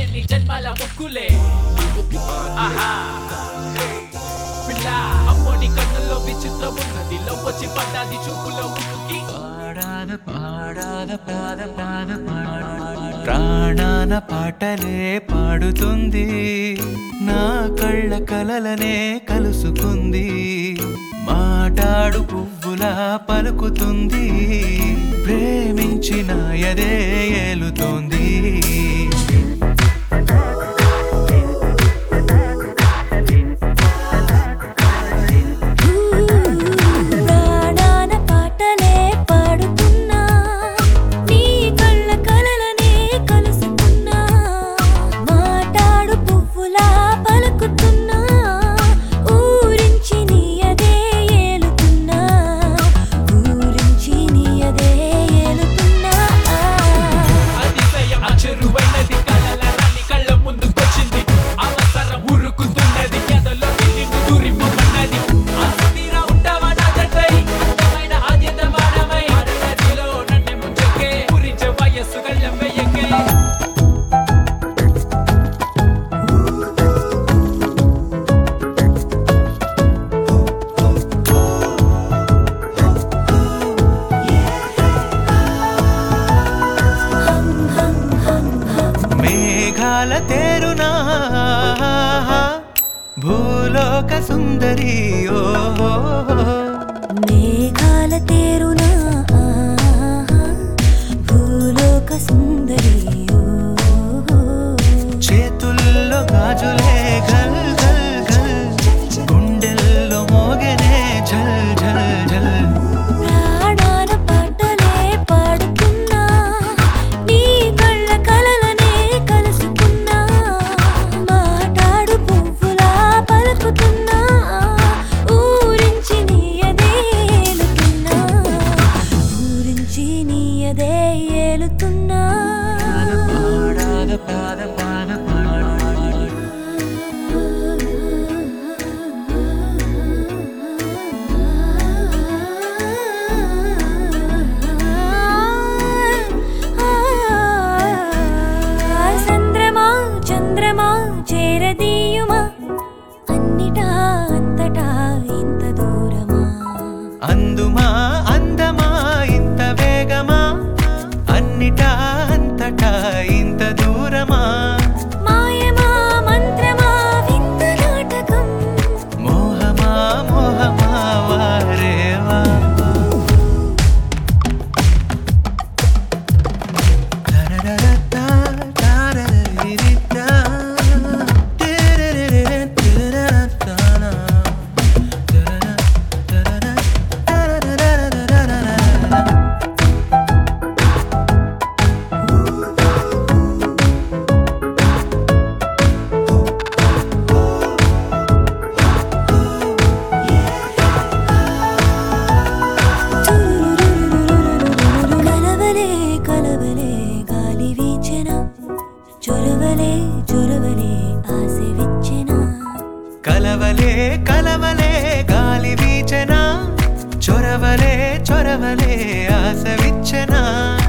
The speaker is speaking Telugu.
ఎన్ని జన్మల ముక్కులే ఆహా పిల్ల అమ్మోని కన్నుల్లో విచిత్రం ఉన్నది లోపొచ్చి పడ్డాది చూపులో ఉనికి ప్రాణాన పాటలే పాడుతుంది నా కళ్ళ కలలనే కలుసుకుంది మాటాడు పువ్వులా పలుకుతుంది ప్రేమించిన ఎదే ఏలుతోంది తేరునా భూలోక సుందరి మేఘాల తేరునా భూలోక సుందరి చేతుల్లో గాజులే గల్ గల్ గల్ గుండెల్లో మోగనే జల్ జల్ జల్ ప్రాణాన పాటలే పాడుతున్నా నీ కళ్ళ కలలనే కలుసుకున్నా మాటాడు పువ్వులా పలుకుతున్నా ఊరించి నీయదే ఏలుతున్నా ఊరించి నీయదే ఏలుతున్నా చేరదీయుమా అన్నిటా అంతటా ఇంత దూరమా అందుమా అందమా ఇంత వేగమా అన్నిటా అంతటా ఇంత దూరమా మాయమా మంత్రమా వింత నాటకం మోహమా మోహమా వారేవా కలవలే గాలి వీచెనా చొరవలే చొరవలే ఆశ విచ్చెనా కలవలే కలవలే గాలి వీచెనా చొరవలే చొరవలే ఆశ విచ్చెనా